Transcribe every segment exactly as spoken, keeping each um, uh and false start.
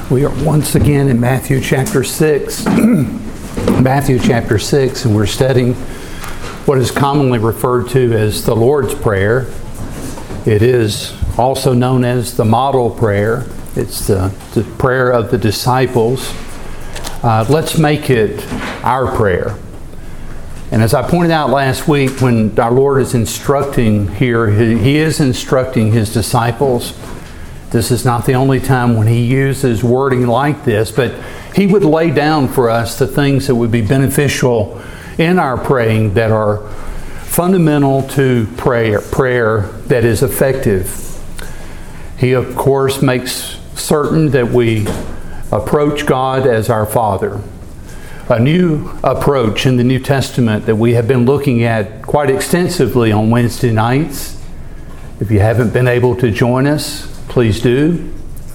We are once again in Matthew chapter six. Matthew chapter six, and we're studying what is commonly referred to as the Lord's Prayer. It is also known as the model prayer. It's the, the prayer of the disciples. Uh, let's make it our prayer. And as I pointed out last week, when our Lord is instructing here, he, he is instructing His disciples. This is not the only time when He uses wording like this, but He would lay down for us the things that would be beneficial in our praying that are fundamental to prayer, prayer that is effective. He, of course, makes certain that we approach God as our Father. A new approach in the New Testament that we have been looking at quite extensively on Wednesday nights. If you haven't been able to join us, please do.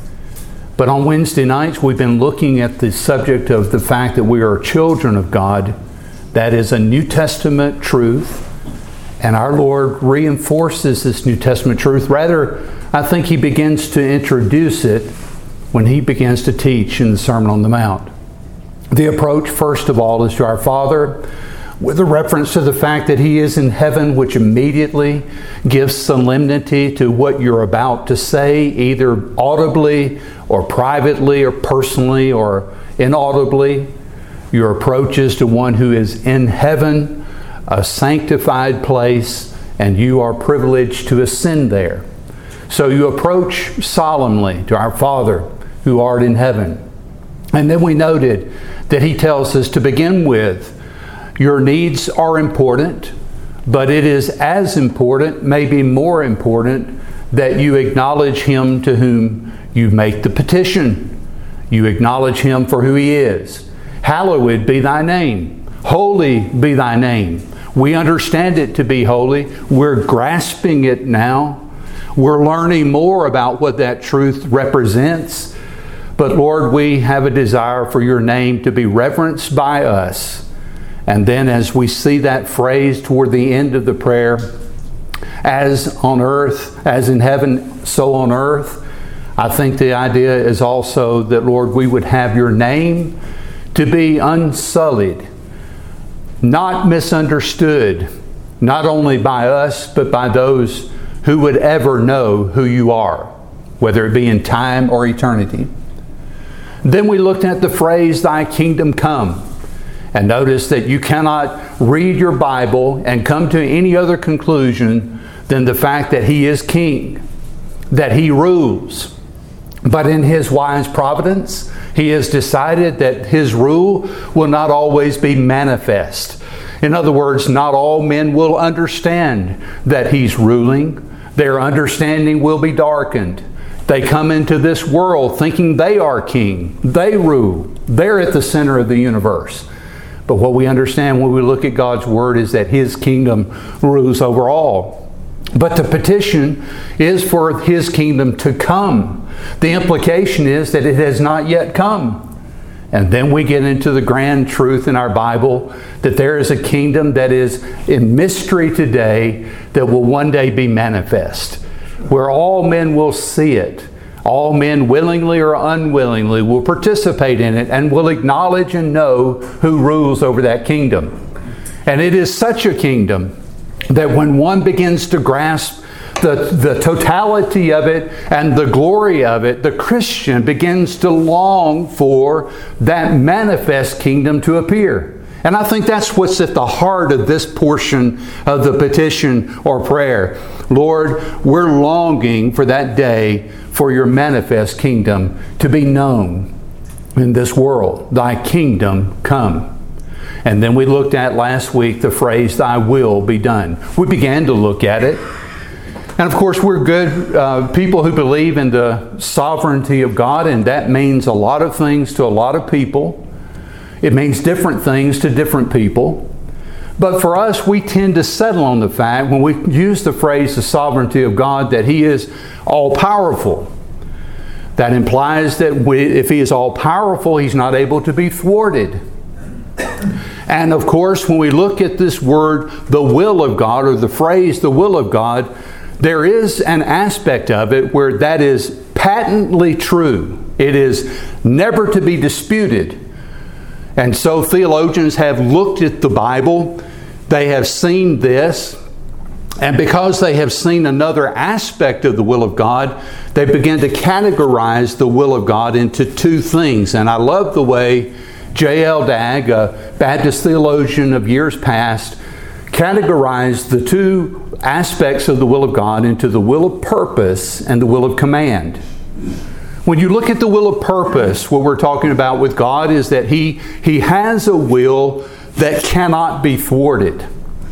But on Wednesday nights, we've been looking at the subject of the fact that we are children of God. That is a New Testament truth. And our Lord reinforces this New Testament truth. Rather, I think He begins to introduce it when He begins to teach in the Sermon on the Mount. The approach, first of all, is to our Father, with a reference to the fact that He is in heaven, which immediately gives solemnity to what you're about to say, either audibly or privately or personally or inaudibly. Your approach is to one who is in heaven, a sanctified place, and you are privileged to ascend there. So you approach solemnly to our Father who art in heaven. And then we noted that He tells us to begin with, your needs are important, but it is as important, maybe more important, that you acknowledge Him to whom you make the petition. You acknowledge Him for who He is. Hallowed be Thy name. Holy be Thy name. We understand it to be holy. We're grasping it now. We're learning more about what that truth represents. But Lord, we have a desire for Your name to be reverenced by us. And then as we see that phrase toward the end of the prayer, as on earth, as in heaven, so on earth, I think the idea is also that, Lord, we would have Your name to be unsullied, not misunderstood, not only by us, but by those who would ever know who You are, whether it be in time or eternity. Then we looked at the phrase, Thy kingdom come. And notice that you cannot read your Bible and come to any other conclusion than the fact that He is King, that He rules. But in His wise providence, He has decided that His rule will not always be manifest. In other words, not all men will understand that He's ruling. Their understanding will be darkened. They come into this world thinking they are king. They rule. They're at the center of the universe. But what we understand when we look at God's Word is that His kingdom rules over all. But the petition is for His kingdom to come. The implication is that it has not yet come. And then we get into the grand truth in our Bible that there is a kingdom that is in mystery today that will one day be manifest, where all men will see it. All men, willingly or unwillingly, will participate in it and will acknowledge and know who rules over that kingdom. And it is such a kingdom that when one begins to grasp the, the totality of it and the glory of it, the Christian begins to long for that manifest kingdom to appear. And I think that's what's at the heart of this portion of the petition or prayer. Lord, we're longing for that day for Your manifest kingdom to be known in this world. Thy kingdom come. And then we looked at last week the phrase, Thy will be done. We began to look at it. And of course, we're good uh, people who believe in the sovereignty of God, and that means a lot of things to a lot of people. It means different things to different people. But for us, we tend to settle on the fact, when we use the phrase the sovereignty of God, that He is all-powerful. That implies that we, if He is all-powerful, He's not able to be thwarted. And of course, when we look at this word, the will of God, or the phrase the will of God, there is an aspect of it where that is patently true. It is never to be disputed. And so theologians have looked at the Bible, they have seen this, and because they have seen another aspect of the will of God, they begin to categorize the will of God into two things. And I love the way J L Dagg, a Baptist theologian of years past, categorized the two aspects of the will of God into the will of purpose and the will of command. When you look at the will of purpose, what we're talking about with God is that He, He has a will that cannot be thwarted.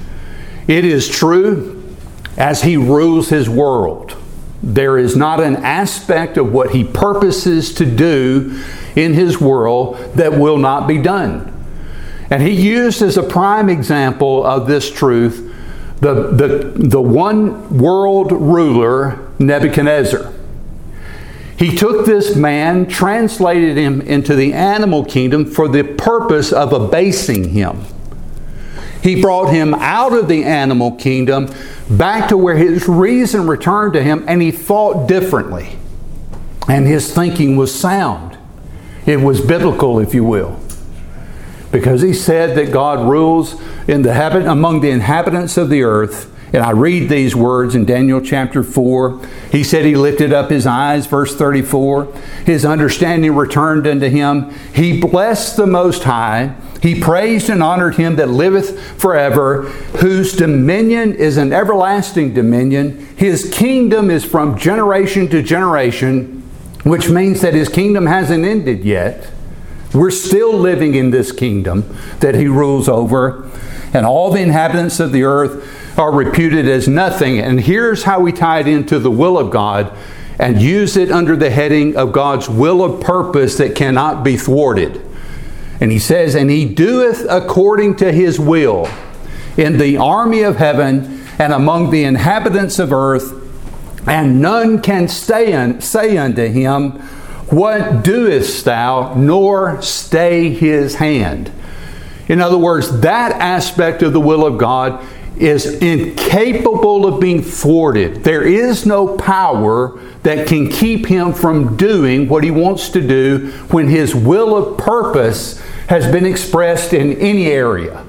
It is true, as He rules His world, there is not an aspect of what He purposes to do in His world that will not be done. And He used as a prime example of this truth the, the, the one world ruler, Nebuchadnezzar. He took this man, translated him into the animal kingdom for the purpose of abasing him. He brought him out of the animal kingdom back to where his reason returned to him, and he thought differently. And his thinking was sound. It was biblical, if you will. Because he said that God rules in the habit among the inhabitants of the earth. And I read these words in Daniel chapter four. He said He lifted up His eyes, verse thirty-four. His understanding returned unto Him. He blessed the Most High. He praised and honored Him that liveth forever, whose dominion is an everlasting dominion. His kingdom is from generation to generation, which means that His kingdom hasn't ended yet. We're still living in this kingdom that He rules over. And all the inhabitants of the earth are reputed as nothing. And here's how we tie it into the will of God and use it under the heading of God's will of purpose that cannot be thwarted. And he says, and He doeth according to His will in the army of heaven and among the inhabitants of earth, and none can stay un- say unto Him, what doest thou, nor stay His hand. In other words, that aspect of the will of God is incapable of being thwarted. There is no power that can keep Him from doing what He wants to do when His will of purpose has been expressed in any area.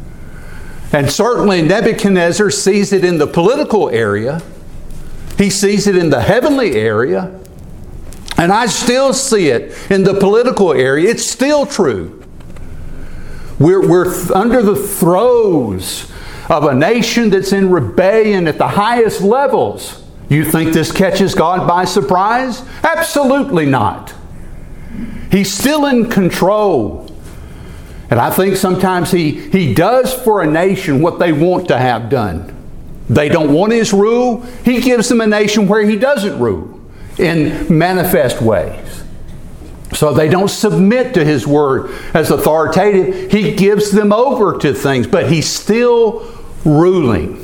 And certainly Nebuchadnezzar sees it in the political area. He sees it in the heavenly area. And I still see it in the political area. It's still true. We're, we're under the throes of a nation that's in rebellion at the highest levels. You think this catches God by surprise? Absolutely not. He's still in control. And I think sometimes He, he does for a nation what they want to have done. They don't want His rule. He gives them a nation where He doesn't rule in manifest ways. So they don't submit to His word as authoritative. He gives them over to things, but He's still ruling.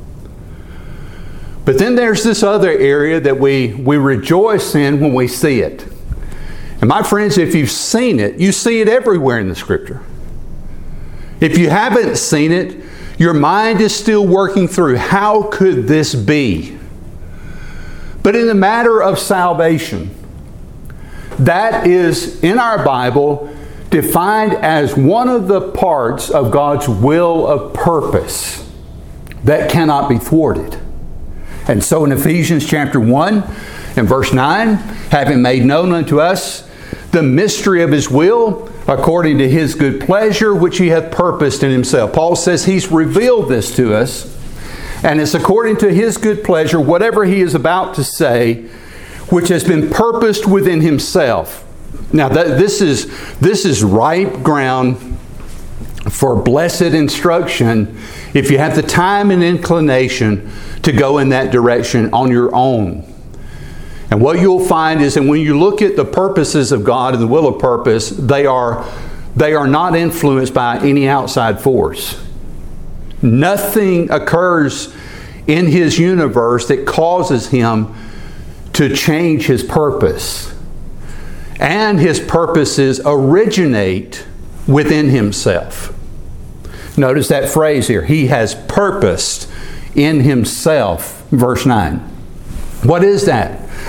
But then there's this other area that we, we rejoice in when we see it. And my friends, if you've seen it, you see it everywhere in the Scripture. If you haven't seen it, your mind is still working through, how could this be? But in the matter of salvation, that is in our Bible defined as one of the parts of God's will of purpose that cannot be thwarted. And so in Ephesians chapter one and verse nine, having made known unto us the mystery of His will, according to His good pleasure, which He hath purposed in Himself. Paul says He's revealed this to us, and it's according to His good pleasure, whatever He is about to say, which has been purposed within Himself. Now, that, this is this is ripe ground for blessed instruction if you have the time and inclination to go in that direction on your own. And what you'll find is that when you look at the purposes of God and the will of purpose, they are, they are not influenced by any outside force. Nothing occurs in His universe that causes Him to change His purpose. And His purposes originate within Himself. Notice that phrase here. He has purposed in Himself. Verse nine. What is that?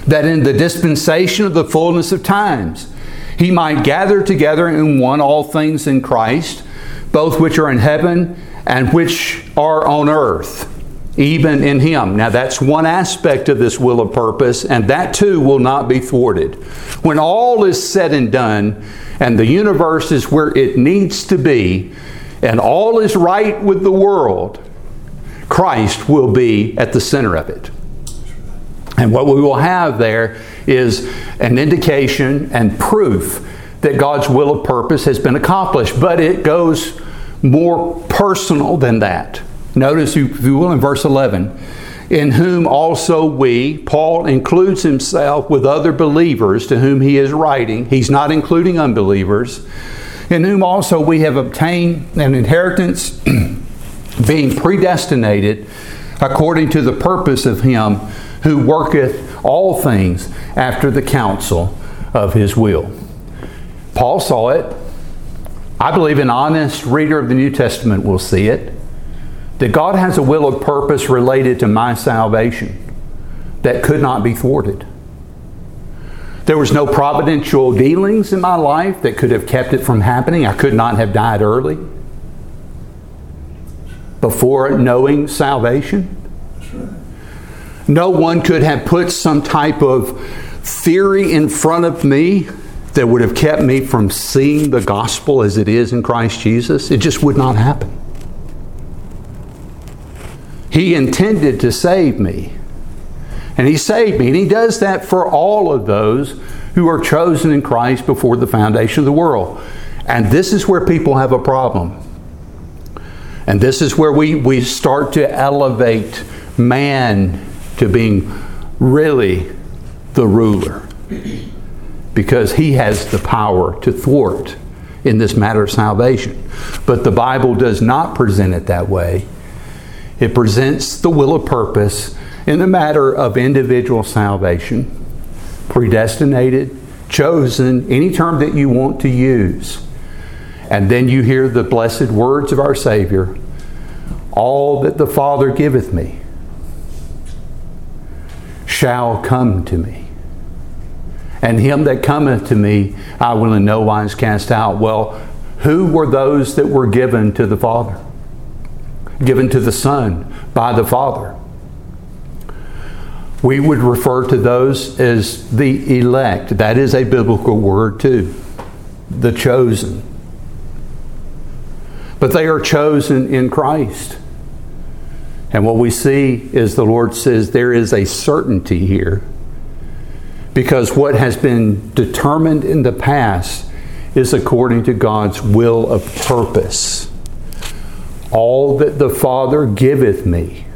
that in the dispensation of the fullness of times he might gather together in one all things in Christ, both which are in heaven and which are on earth, even in Him. Now that's one aspect of this will of purpose, and that too will not be thwarted. When all is said and done, and the universe is where it needs to be, and all is right with the world, Christ will be at the center of it. And what we will have there is an indication and proof that God's will of purpose has been accomplished. But it goes more personal than that. Notice, if you will, in verse eleven, in whom also we, Paul includes himself with other believers to whom he is writing. He's not including unbelievers. In whom also we have obtained an inheritance, being predestinated according to the purpose of Him who worketh all things after the counsel of His will. Paul saw it. I believe an honest reader of the New Testament will see it. That God has a will of purpose related to my salvation that could not be thwarted. There was no providential dealings in my life that could have kept it from happening. I could not have died early before knowing salvation. No one could have put some type of theory in front of me that would have kept me from seeing the gospel as it is in Christ Jesus. It just would not happen. He intended to save me. And He saved me. And He does that for all of those who are chosen in Christ before the foundation of the world. And this is where people have a problem. And this is where we, we start to elevate man to being really the ruler. Because he has the power to thwart in this matter of salvation. But the Bible does not present it that way. It presents the will of purpose in the matter of individual salvation. Predestinated, chosen, any term that you want to use. And then you hear the blessed words of our Savior. All that the Father giveth me shall come to me. And him that cometh to me, I will in no wise cast out. Well, who were those that were given to the Father? Given to the Son by the Father. We would refer to those as the elect. That is a biblical word too. The chosen. But they are chosen in Christ. And what we see is the Lord says there is a certainty here. Because what has been determined in the past is according to God's will of purpose. All that the Father giveth me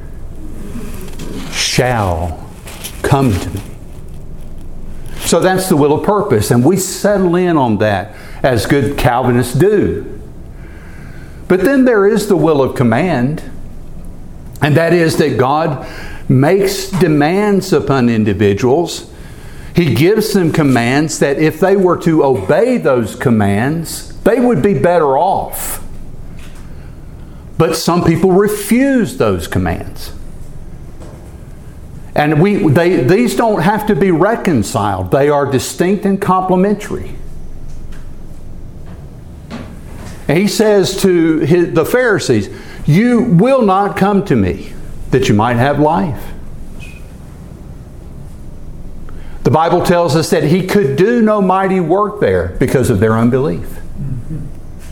shall come to me. So that's the will of purpose. And we settle in on that as good Calvinists do. But then there is the will of command. And that is that God makes demands upon individuals. He gives them commands that if they were to obey those commands, they would be better off. But some people refuse those commands. And we, they, these don't have to be reconciled. They are distinct and complementary. And He says to his, the Pharisees, you will not come to me that you might have life. The Bible tells us that He could do no mighty work there because of their unbelief. Mm-hmm.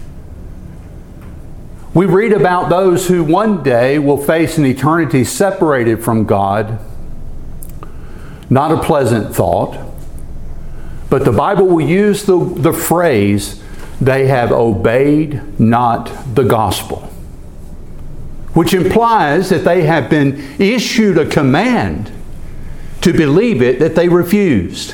We read about those who one day will face an eternity separated from God. Not a pleasant thought. But the Bible will use the, the phrase, they have obeyed not the gospel. Which implies that they have been issued a command to believe it that they refused.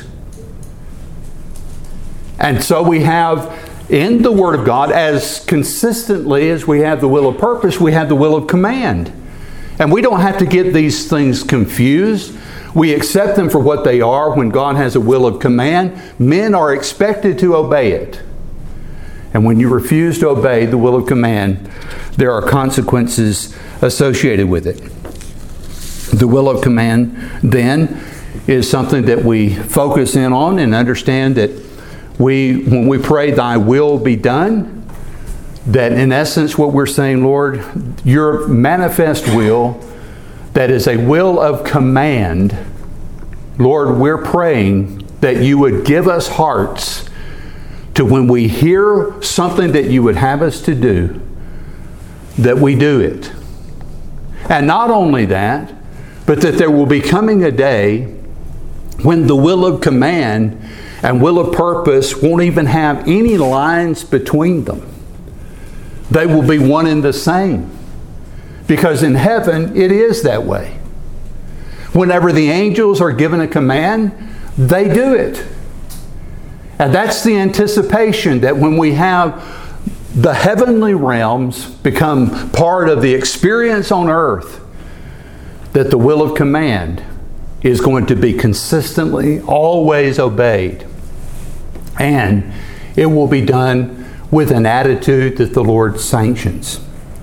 And so we have in the Word of God, as consistently as we have the will of purpose, we have the will of command. And we don't have to get these things confused. We accept them for what they are. When God has a will of command, men are expected to obey it. And when you refuse to obey the will of command, there are consequences associated with it. The will of command, then, is something that we focus in on and understand that we, when we pray, thy will be done, that in essence what we're saying, Lord, your manifest will, that is a will of command, Lord, we're praying that you would give us hearts to when we hear something that you would have us to do, that we do it. And not only that, but that there will be coming a day when the will of command and will of purpose won't even have any lines between them. They will be one and the same. Because in heaven, it is that way. Whenever the angels are given a command, they do it. And that's the anticipation that when we have the heavenly realms become part of the experience on earth, that the will of command is going to be consistently, always obeyed. And it will be done with an attitude that the Lord sanctions.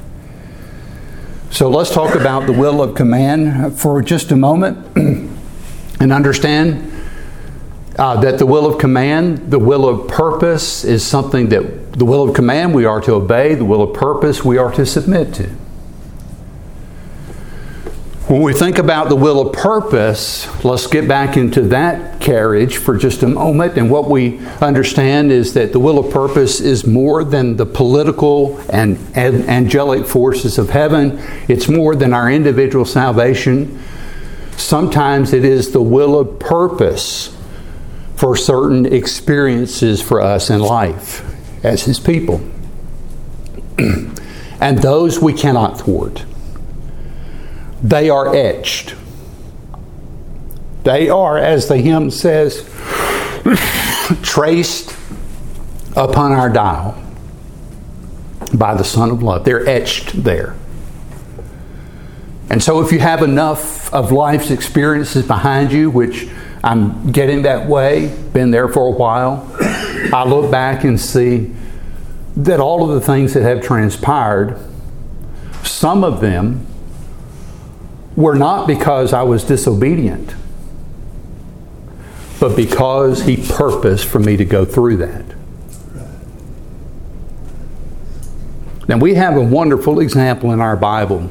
So let's talk about the will of command for just a moment and understand uh, that the will of command, the will of purpose is something that the will of command we are to obey, the will of purpose we are to submit to. When we think about the will of purpose, let's get back into that carriage for just a moment. And what we understand is that the will of purpose is more than the political and angelic forces of heaven. It's more than our individual salvation. Sometimes it is the will of purpose for certain experiences for us in life as His people. And those we cannot thwart. They are etched. They are, as the hymn says, traced upon our dial by the Son of Love. They're etched there. And so if you have enough of life's experiences behind you, which I'm getting that way, been there for a while, I look back and see that all of the things that have transpired, some of them were not because I was disobedient, but because He purposed for me to go through that. Now we have a wonderful example in our Bible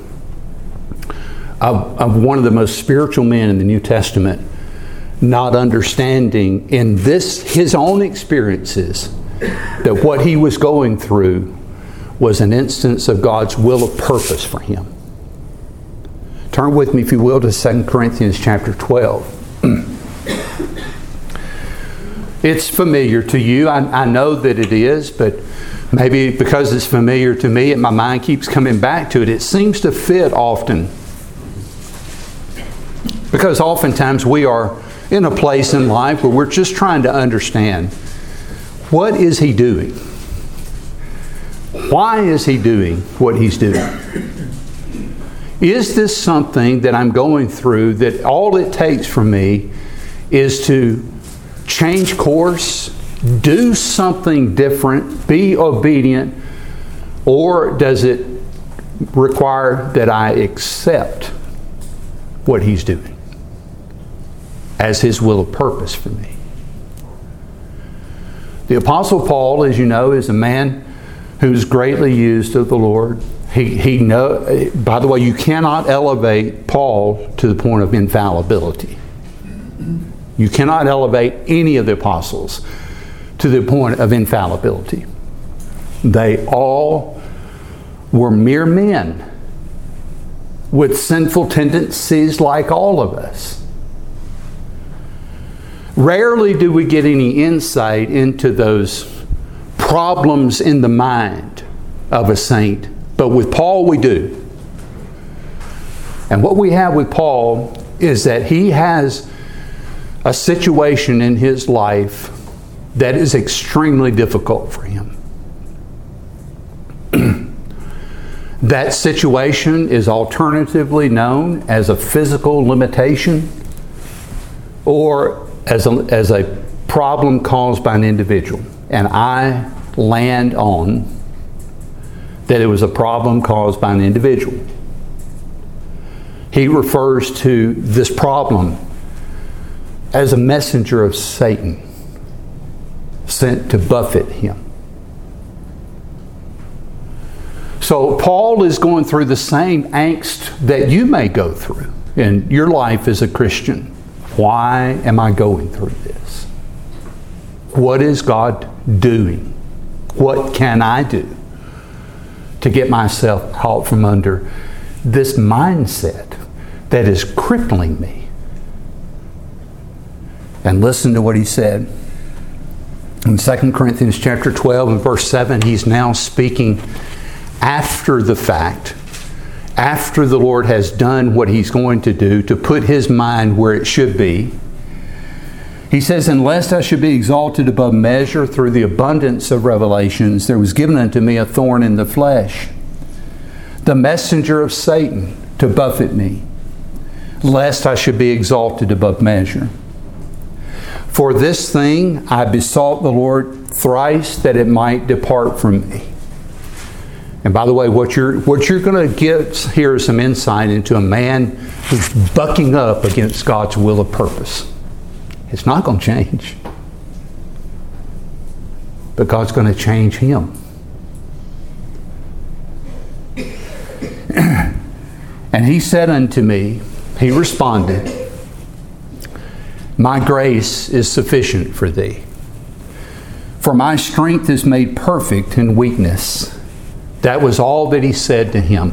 of, of one of the most spiritual men in the New Testament not understanding in this his own experiences that what he was going through was an instance of God's will of purpose for him. Turn with me, if you will, to Second Corinthians chapter twelve. It's familiar to you. I, I know that it is, but maybe because it's familiar to me and my mind keeps coming back to it, it seems to fit often. Because oftentimes we are in a place in life where we're just trying to understand, what is He doing? Why is He doing what He's doing? Is this something that I'm going through that all it takes from me is to change course, do something different, be obedient, or does it require that I accept what He's doing as His will of purpose for me? The Apostle Paul, as you know, is a man who's greatly used of the Lord. He, he know, by the way, you cannot elevate Paul to the point of infallibility. You cannot elevate any of the apostles to the point of infallibility. They all were mere men with sinful tendencies like all of us. Rarely do we get any insight into those problems in the mind of a saint. But with Paul we do. And what we have with Paul is that he has a situation in his life that is extremely difficult for him. That situation is alternatively known as a physical limitation or as a, as a problem caused by an individual. And I land on that it was a problem caused by an individual. He refers to this problem as a messenger of Satan, sent to buffet him. So Paul is going through the same angst that you may go through in your life as a Christian. Why am I going through this? What is God doing? What can I do to get myself out from under this mindset that is crippling me? And listen to what he said. In Second Corinthians chapter twelve and verse seven, he's now speaking after the fact, after the Lord has done what he's going to do to put his mind where it should be. He says, "And lest I should be exalted above measure through the abundance of revelations, there was given unto me a thorn in the flesh, the messenger of Satan to buffet me, lest I should be exalted above measure. For this thing I besought the Lord thrice that it might depart from me." And by the way, what you're what you're going to get here is some insight into a man who's bucking up against God's will or purpose. It's not going to change, but God's going to change him. And he said unto me, he responded, "My grace is sufficient for thee, for my strength is made perfect in weakness." That was all that he said to him.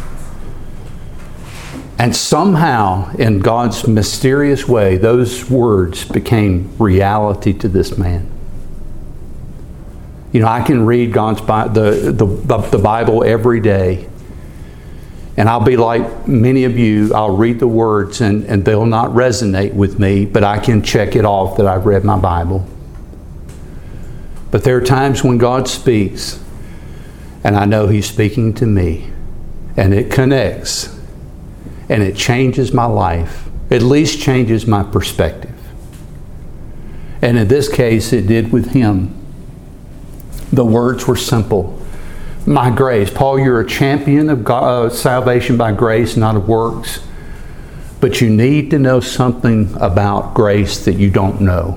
And somehow, in God's mysterious way, those words became reality to this man. You know, I can read God's Bi- the, the, the Bible every day, and I'll be like many of you. I'll read the words and, and they'll not resonate with me, but I can check it off that I've read my Bible. But there are times when God speaks, and I know he's speaking to me, and it connects, and it changes my life, at least changes my perspective. And in this case, it did with him. The words were simple. My grace. Paul, you're a champion of God, uh, salvation by grace, not of works. But you need to know something about grace that you don't know.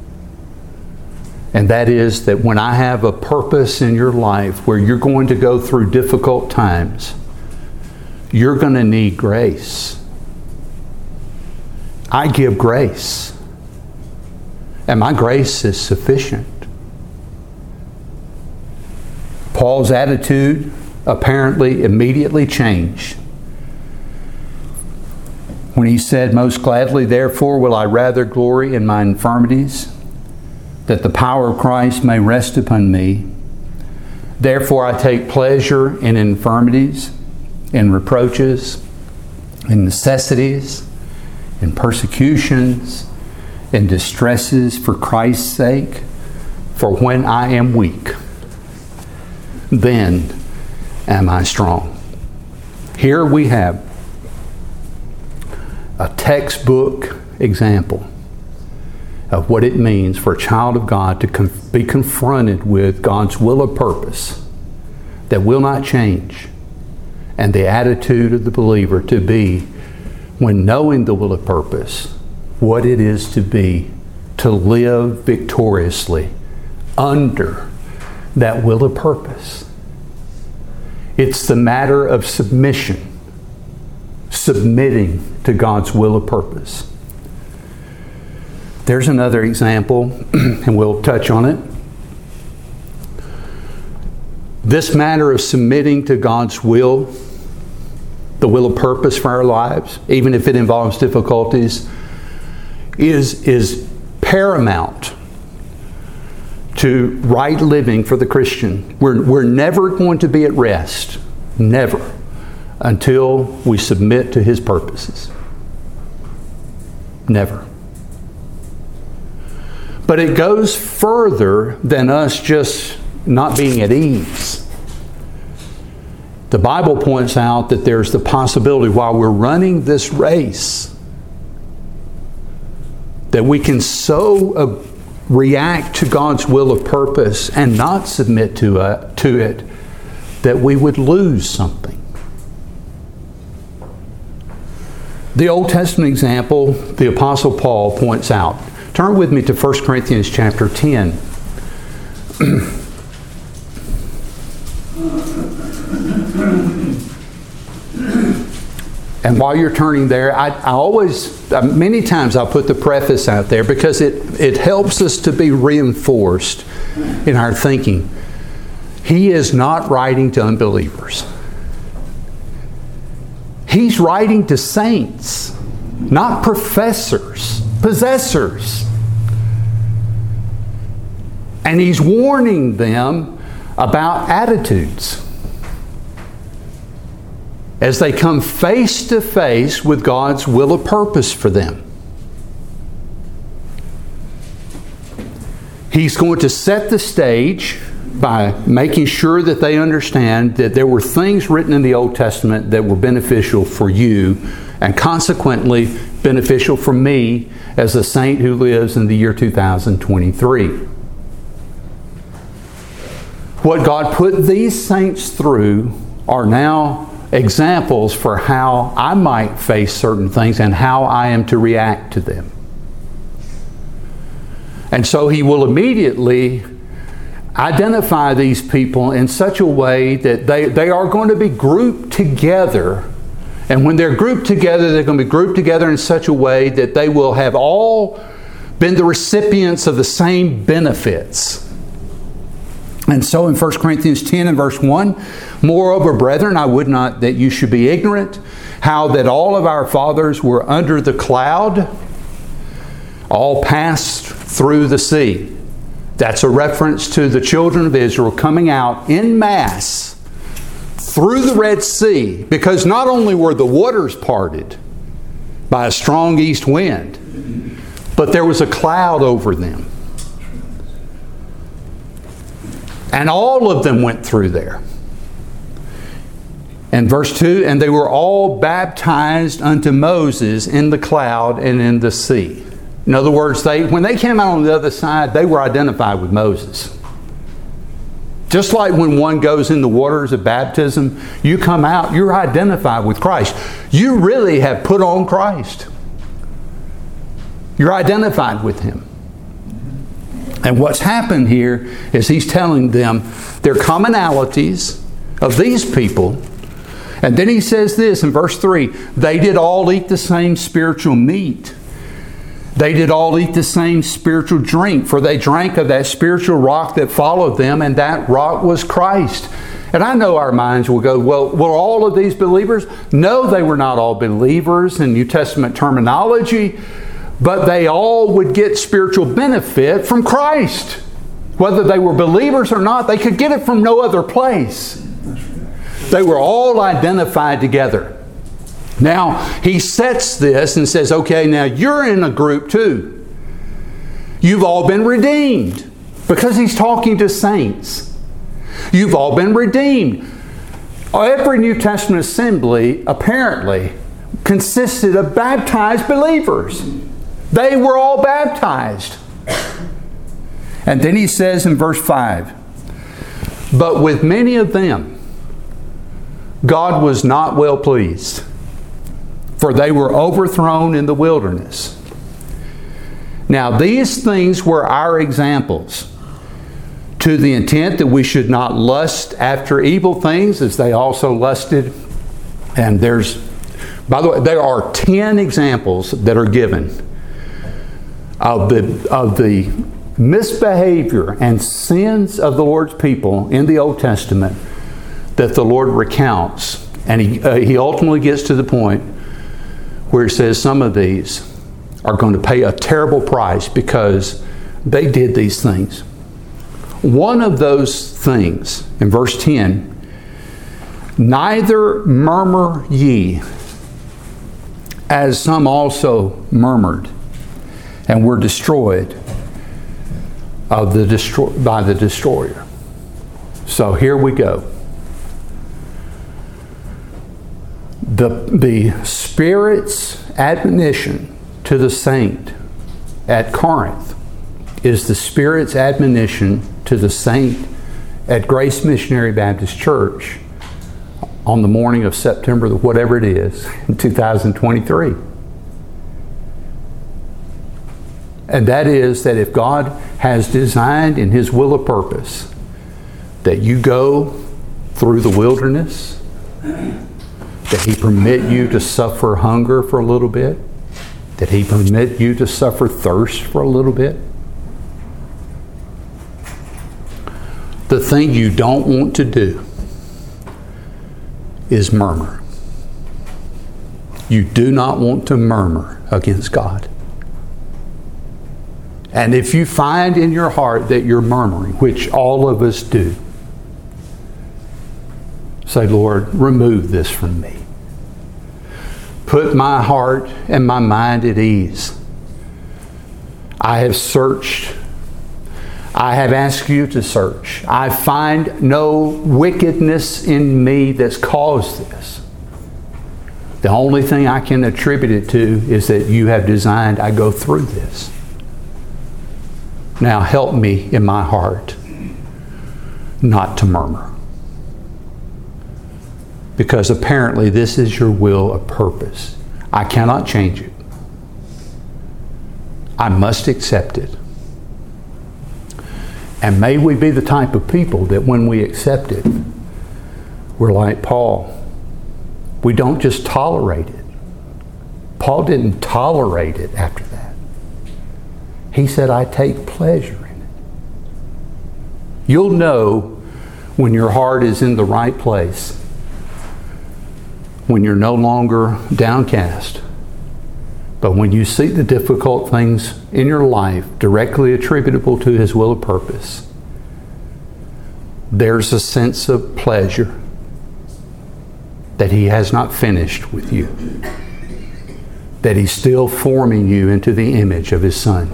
And that is that when I have a purpose in your life where you're going to go through difficult times, you're going to need grace. I give grace. And my grace is sufficient. Paul's attitude apparently immediately changed when he said, "Most gladly, therefore, will I rather glory in my infirmities, that the power of Christ may rest upon me. Therefore I take pleasure in infirmities, in reproaches, in necessities, in persecutions, in distresses for Christ's sake. For when I am weak, then am I strong." Here we have a textbook example of what it means for a child of God to con- be confronted with God's will or purpose that will not change, and the attitude of the believer to be, when knowing the will or purpose, what it is to be, to live victoriously under that will or purpose. It's the matter of submission, submitting to God's will or purpose. There's another example, and we'll touch on it. This matter of submitting to God's will, the will of purpose for our lives, even if it involves difficulties, is, is paramount to right living for the Christian. We're, we're never going to be at rest, never, until we submit to His purposes. Never. But it goes further than us just not being at ease. The Bible points out that there's the possibility while we're running this race that we can so uh, react to God's will of purpose and not submit to, uh, to it that we would lose something. The Old Testament example the Apostle Paul points out. Turn with me to First Corinthians chapter ten. And while you're turning there, I, I always, many times I'll put the preface out there because it, it helps us to be reinforced in our thinking. He is not writing to unbelievers. He's writing to saints, not professors, possessors. And he's warning them about attitudes as they come face to face with God's will or purpose for them. He's going to set the stage by making sure that they understand that there were things written in the Old Testament that were beneficial for you and consequently beneficial for me as a saint who lives in the year two thousand twenty-three. What God put these saints through are now examples for how I might face certain things and how I am to react to them. And so he will immediately identify these people in such a way that they, they are going to be grouped together. And when they're grouped together, they're going to be grouped together in such a way that they will have all been the recipients of the same benefits. And so in First Corinthians ten and verse one, moreover, brethren, I would not that you should be ignorant, how that all of our fathers were under the cloud, all passed through the sea. That's a reference to the children of Israel coming out en masse through the Red Sea, because not only were the waters parted by a strong east wind, but there was a cloud over them. And all of them went through there. And verse two, and they were all baptized unto Moses in the cloud and in the sea. In other words, they when they came out on the other side, they were identified with Moses. Just like when one goes in the waters of baptism, you come out, you're identified with Christ. You really have put on Christ. You're identified with Him. And what's happened here is he's telling them their commonalities of these people. And then he says this in verse three, they did all eat the same spiritual meat. They did all eat the same spiritual drink, for they drank of that spiritual rock that followed them, and that rock was Christ. And I know our minds will go, well, were all of these believers? No, they were not all believers in New Testament terminology. But they all would get spiritual benefit from Christ. Whether they were believers or not, they could get it from no other place. They were all identified together. Now, he sets this and says, okay, now you're in a group too. You've all been redeemed. Because he's talking to saints. You've all been redeemed. Every New Testament assembly, apparently, consisted of baptized believers. They were all baptized. And then he says in verse five, but with many of them, God was not well pleased, for they were overthrown in the wilderness. Now these things were our examples, to the intent that we should not lust after evil things as they also lusted. And there's, by the way, there are ten examples that are given of the, of the misbehavior and sins of the Lord's people in the Old Testament that the Lord recounts. And he, uh, he ultimately gets to the point where he says some of these are going to pay a terrible price because they did these things. One of those things, in verse ten, neither murmur ye, as some also murmured, and were destroyed of the destroy, by the destroyer. So here we go. The, the Spirit's admonition to the saint at Corinth is the Spirit's admonition to the saint at Grace Missionary Baptist Church on the morning of September, whatever it is, in two thousand twenty-three. And that is that if God has designed in His will of purpose that you go through the wilderness, that He permit you to suffer hunger for a little bit, that He permit you to suffer thirst for a little bit, the thing you don't want to do is murmur. You do not want to murmur against God. And if you find in your heart that you're murmuring, which all of us do, say, Lord, remove this from me. Put my heart and my mind at ease. I have searched. I have asked you to search. I find no wickedness in me that's caused this. The only thing I can attribute it to is that you have designed I go through this. Now help me in my heart not to murmur. Because apparently this is your will of purpose. I cannot change it. I must accept it. And may we be the type of people that when we accept it, we're like Paul. We don't just tolerate it. Paul didn't tolerate it after that. He said, I take pleasure in it. You'll know when your heart is in the right place, when you're no longer downcast, but when you see the difficult things in your life directly attributable to His will of purpose, there's a sense of pleasure that He has not finished with you, that He's still forming you into the image of His Son.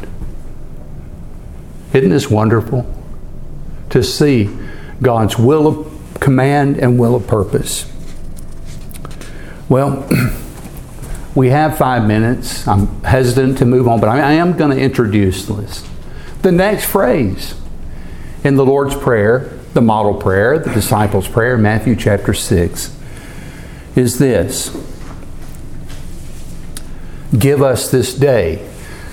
Isn't this wonderful? To see God's will of command and will of purpose. Well, we have five minutes. I'm hesitant to move on, but I am going to introduce this. The next phrase in the Lord's Prayer, the model prayer, the disciples' prayer, Matthew chapter six, is this. Give us this day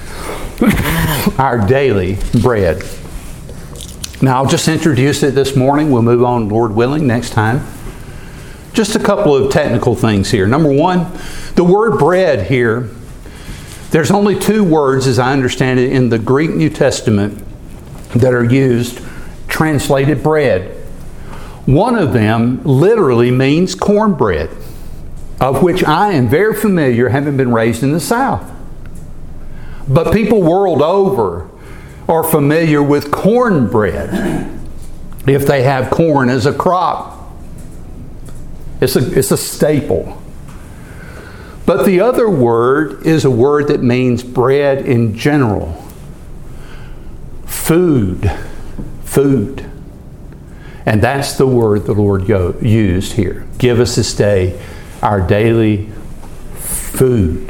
our daily bread. Now, I'll just introduce it this morning. We'll move on, Lord willing, next time. Just a couple of technical things here. Number one, the word bread here, there's only two words, as I understand it, in the Greek New Testament that are used, translated bread. One of them literally means cornbread, of which I am very familiar, having been raised in the South. But people world over are familiar with cornbread if they have corn as a crop. It's a, it's a staple. But the other word is a word that means bread in general. Food. Food. And that's the word the Lord used here. Give us this day our daily food.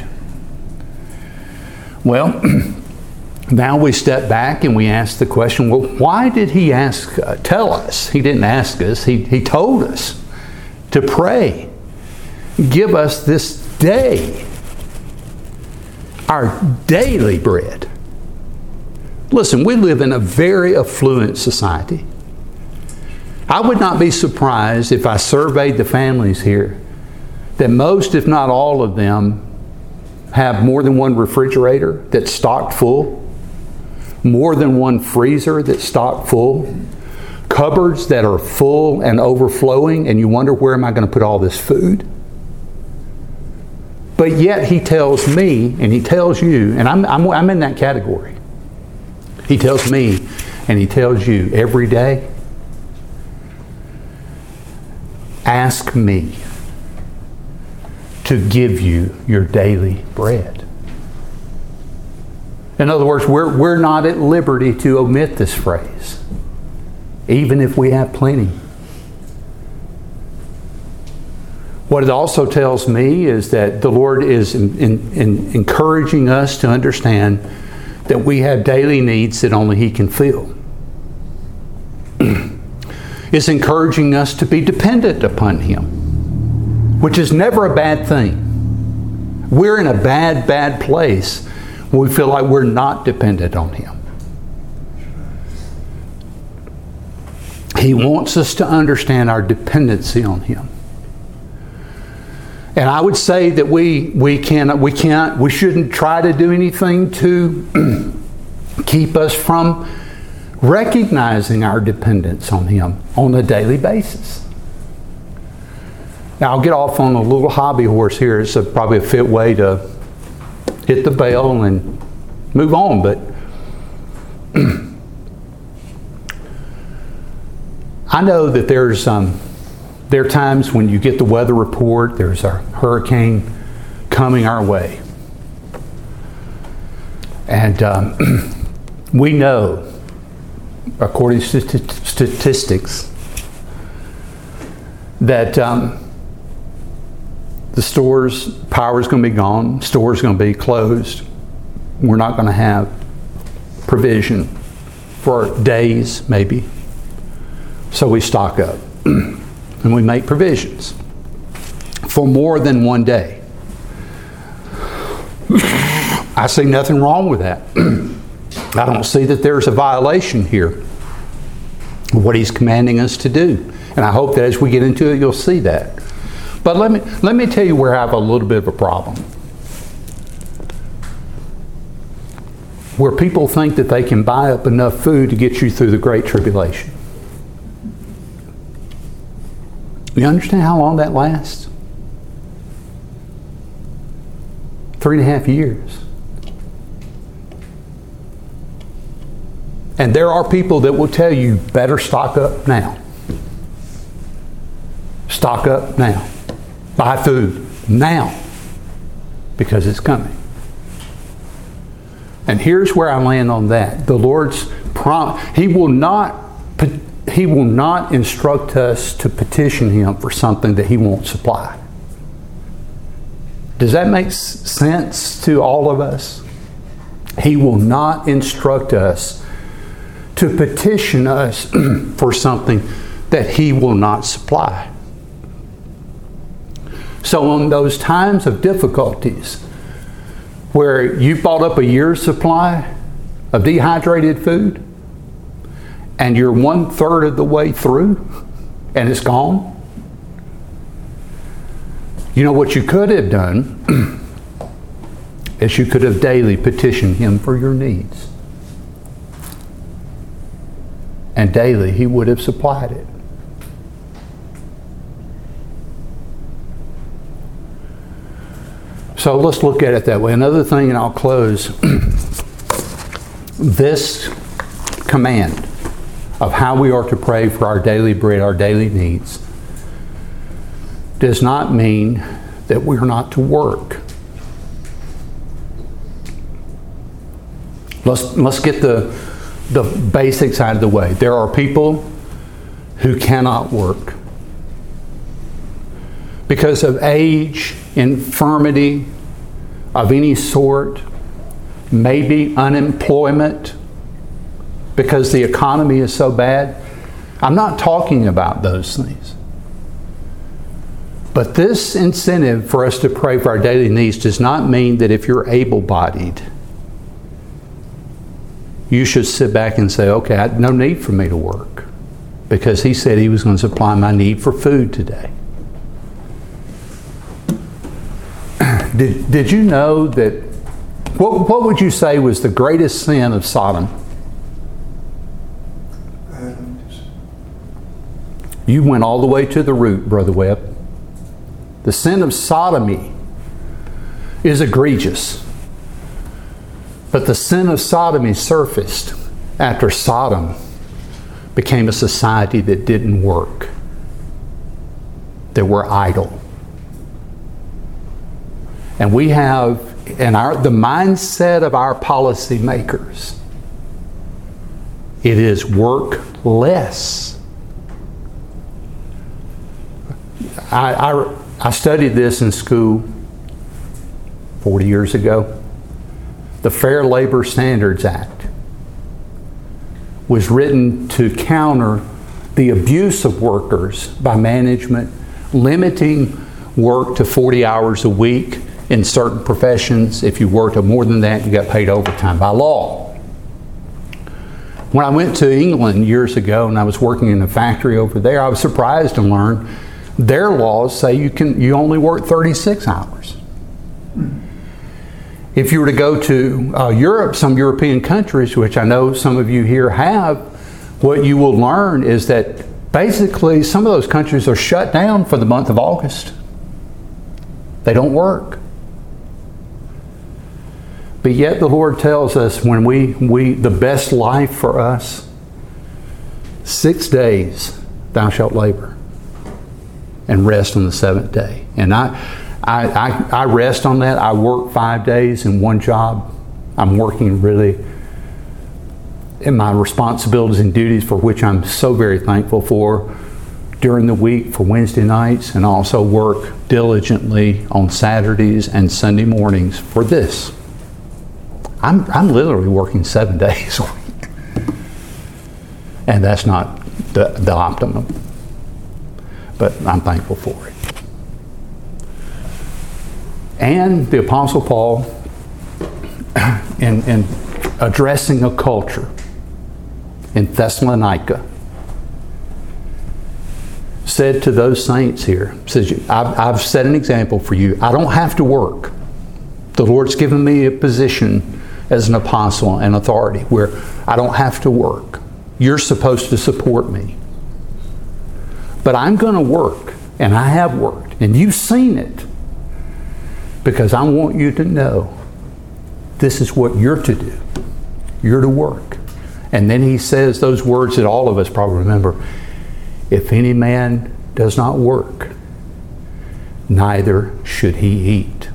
Well, now we step back and we ask the question, well, why did He ask, uh, tell us? He didn't ask us. He, he told us to pray. Give us this day our daily bread. Listen, we live in a very affluent society. I would not be surprised if I surveyed the families here that most, if not all of them, have more than one refrigerator that's stocked full, more than one freezer that's stocked full, cupboards that are full and overflowing, and you wonder, where am I going to put all this food? But yet He tells me, and He tells you, and I'm, I'm, I'm in that category. He tells me, and He tells you every day, ask me to give you your daily bread. In other words, we're, we're not at liberty to omit this phrase, even if we have plenty. What it also tells me is that the Lord is in, in, in encouraging us to understand that we have daily needs that only He can fill. It's encouraging us to be dependent upon Him. which is never a bad thing. We're in a bad, bad place when we feel like we're not dependent on Him. He wants us to understand our dependency on Him. And I would say that we we can we can't we shouldn't try to do anything to keep us from recognizing our dependence on Him on a daily basis. Now I'll get off on a little hobby horse here. It's a, probably a fit way to hit the bell and move on, but I know that there's um, there are times when you get the weather report, there's a hurricane coming our way. And um, we know, according to st- statistics, that um, the stores, power is going to be gone, stores are going to be closed. We're not going to have provision for days, maybe. So we stock up and we make provisions for more than one day. I see nothing wrong with that. I don't see that there's a violation here of what He's commanding us to do. And I hope that as we get into it, you'll see that. But let me, let me tell you where I have a little bit of a problem. Where people think that they can buy up enough food to get you through the Great Tribulation. You understand how long that lasts? Three and a half years. And there are people that will tell you, better stock up now. Stock up now. Buy food now. Because it's coming. And here's where I land on that. The Lord's prom- He will not He will not instruct us to petition Him for something that He won't supply. Does that make sense to all of us? He will not instruct us to petition us for something that He will not supply. So on those times of difficulties, where you bought up a year's supply of dehydrated food, and you're one third of the way through, and it's gone. You know what you could have done is you could have daily petitioned Him for your needs. And daily He would have supplied it. So let's look at it that way. Another thing, and I'll close. This command of how we are to pray for our daily bread, our daily needs, does not mean that we're not to work. Let's, let's get the, the basics out of the way. There are people who cannot work because of age, infirmity of any sort, maybe unemployment, because the economy is so bad. I'm not talking about those things. But this incentive for us to pray for our daily needs does not mean that if you're able-bodied, you should sit back and say, okay, I, no need for me to work, because He said He was going to supply my need for food today. Did, did you know that, what, what would you say was the greatest sin of Sodom? You went all the way to the root, Brother Webb. The sin of sodomy is egregious. But the sin of sodomy surfaced after Sodom became a society that didn't work, that were idle. And we have, in our the mindset of our policymakers, it is work less. I, I, I studied this in school forty years ago. The Fair Labor Standards Act was written to counter the abuse of workers by management, limiting work to forty hours a week in certain professions. If you worked more than that, you got paid overtime by law. When I went to England years ago and I was working in a factory over there, I was surprised to learn their laws say you can you only work thirty-six hours. If you were to go to uh, Europe, some European countries, which I know some of you here have, what you will learn is that basically some of those countries are shut down for the month of August. They don't work. But yet the Lord tells us when we, we the best life for us, six days thou shalt labor and rest on the seventh day. And I, I, I, I rest on that. I work five days in one job. I'm working really in my responsibilities and duties, for which I'm so very thankful for, during the week for Wednesday nights, and also work diligently on Saturdays and Sunday mornings for this. I'm, I'm literally working seven days a week. And that's not the, the optimum. But I'm thankful for it. And the Apostle Paul, in, in addressing a culture in Thessalonica, said to those saints here, says, I've, I've set an example for you. I don't have to work. The Lord's given me a position as an apostle and authority where I don't have to work. You're supposed to support me. But I'm going to work, and I have worked, and you've seen it, because I want you to know this is what you're to do. You're to work. And then he says those words that all of us probably remember. If any man does not work, neither should he eat.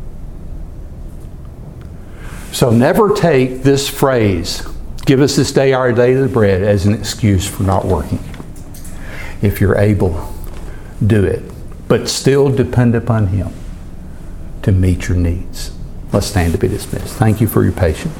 So never take this phrase, give us this day our daily bread, as an excuse for not working. If you're able, do it. But still depend upon Him to meet your needs. Let's stand to be dismissed. Thank you for your patience.